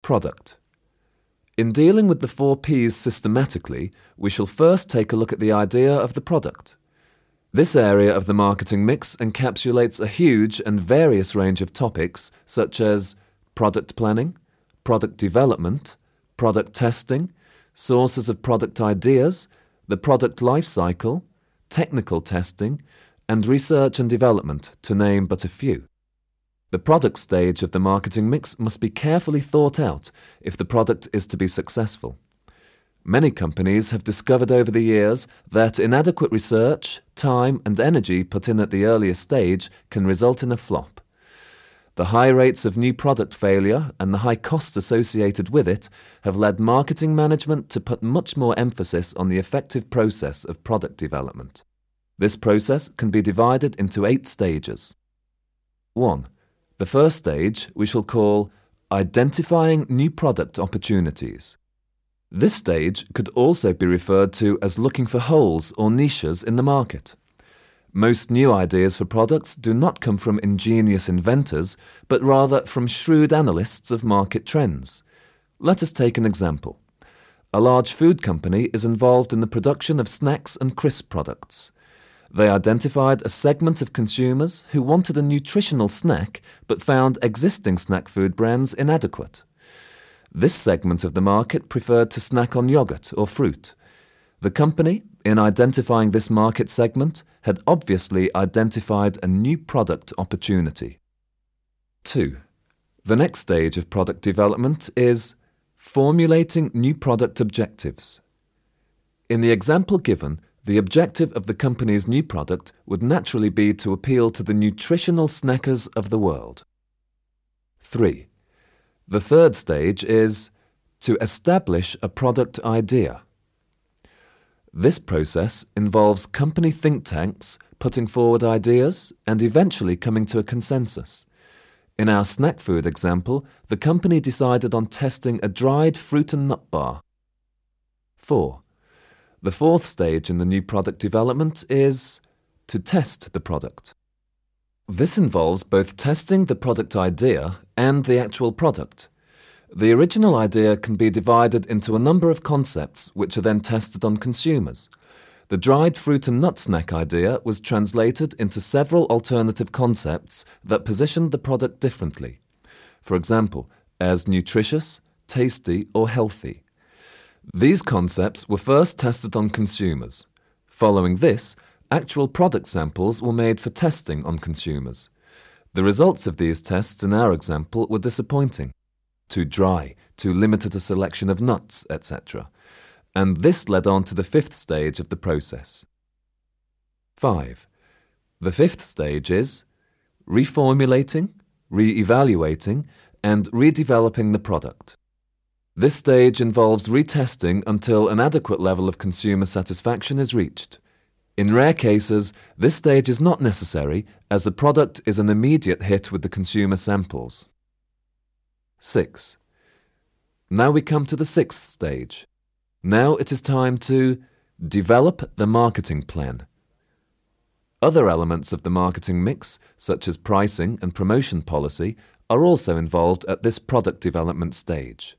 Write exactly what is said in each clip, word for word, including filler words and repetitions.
Product. In dealing with the four P's systematically, we shall first take a look at the idea of the product. This area of the marketing mix encapsulates a huge and various range of topics such as product planning, product development, product testing, sources of product ideas, the product life cycle, technical testing, and research and development, to name but a few. The product stage of the marketing mix must be carefully thought out if the product is to be successful. Many companies have discovered over the years that inadequate research, time, and energy put in at the earlier stage can result in a flop. The high rates of new product failure and the high costs associated with it have led marketing management to put much more emphasis on the effective process of product development. This process can be divided into eight stages. one. The first stage we shall call identifying new product opportunities. This stage could also be referred to as looking for holes or niches in the market. Most new ideas for products do not come from ingenious inventors, but rather from shrewd analysts of market trends. Let us take an example. A large food company is involved in the production of snacks and crisp products. They identified a segment of consumers who wanted a nutritional snack but found existing snack food brands inadequate. This segment of the market preferred to snack on yogurt or fruit. The company, in identifying this market segment, had obviously identified a new product opportunity. two. The next stage of product development is formulating new product objectives. In the example given, the objective of the company's new product would naturally be to appeal to the nutritional snackers of the world. three. The third stage is to establish a product idea. This process involves company think tanks putting forward ideas and eventually coming to a consensus. In our snack food example, the company decided on testing a dried fruit and nut bar. four. The fourth stage in the new product development is to test the product. This involves both testing the product idea and the actual product. The original idea can be divided into a number of concepts which are then tested on consumers. The dried fruit and nut snack idea was translated into several alternative concepts that positioned the product differently. For example, as nutritious, tasty, or healthy. These concepts were first tested on consumers. Following this, actual product samples were made for testing on consumers. The results of these tests in our example were disappointing. Too dry, too limited a selection of nuts, et cetera. And this led on to the fifth stage of the process. five. The fifth stage is reformulating, re-evaluating, and redeveloping the product. This stage involves retesting until an adequate level of consumer satisfaction is reached. In rare cases, this stage is not necessary as the product is an immediate hit with the consumer samples. six. Now we come to the sixth stage. Now it is time to develop the marketing plan. Other elements of the marketing mix, such as pricing and promotion policy, are also involved at this product development stage.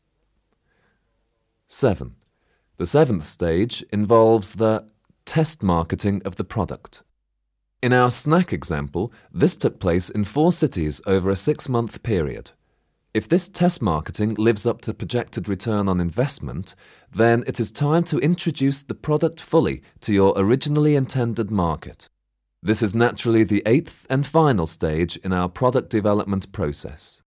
seven. The seventh stage involves the test marketing of the product. In our snack example, this took place in four cities over a six-month period. If this test marketing lives up to projected return on investment, then it is time to introduce the product fully to your originally intended market. This is naturally the eighth and final stage in our product development process.